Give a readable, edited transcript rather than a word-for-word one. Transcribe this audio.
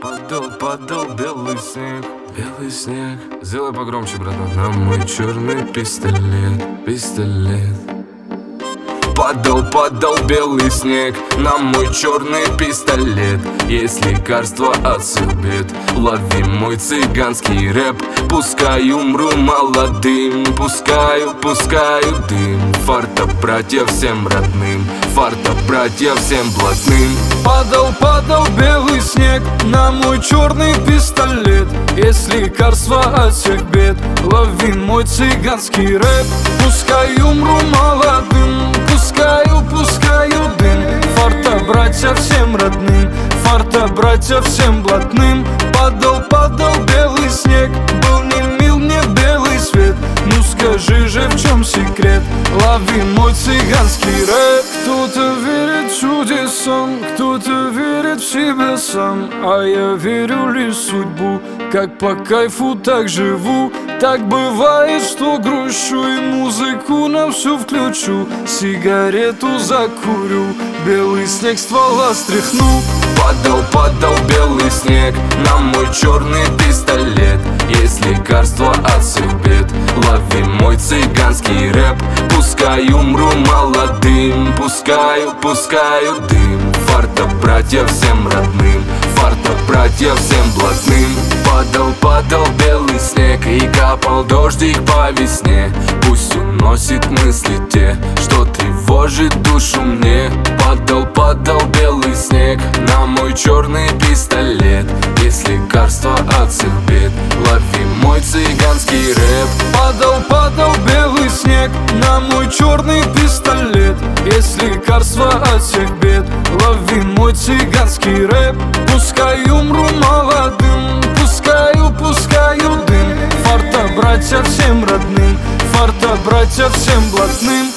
Падал белый снег, белый снег. Сделай погромче, братан. На мой черный пистолет, пистолет. Падал белый снег на мой черный пистолет. Есть лекарство от всех бед. Лови мой цыганский рэп. Пускай умру молодым, пускаю дым. Фарта, братья, всем родным, фарта, братья, всем блатным. Падал белый снег на мой черный пистолет. Есть лекарство от всех бед. Лови мой цыганский рэп. Пускай умру молодым, пускаю дым. Фарта, братья, всем родным, фарта, братья, всем блатным. Падал белый снег, был не мил мне белый свет. Ну скажи же, в чем секрет? Лови мой цыганский рэп. Кто-то верит чудесам, кто-то верит в себя сам, а я верю лишь в судьбу. Как по кайфу, так живу. Так бывает, что грущу и музыку на всю включу. Сигарету закурю, белый снег ствола стряхну. Падал белый снег на мой черный пистолет. Есть лекарство от всех бед. Лови мой цыганский рэп. Пускай умру молодым, пускаю дым. Фарта, братья, всем родным, фарта, братья, всем блатным. Падал белый снег и капал дождик по весне. Пусть уносит мысли те, что тревожит душу мне. Падал белый снег на мой черный пистолет. Есть лекарство от всех бед. Лови мой цыганский рэп. Падал белый снег на мой черный пистолет. Есть лекарство от всех бед. Лови мой цыганский рэп. Пускай умру молодым, пускаю дым. Фарта, братья, всем родным, фарта, братья, всем блатным.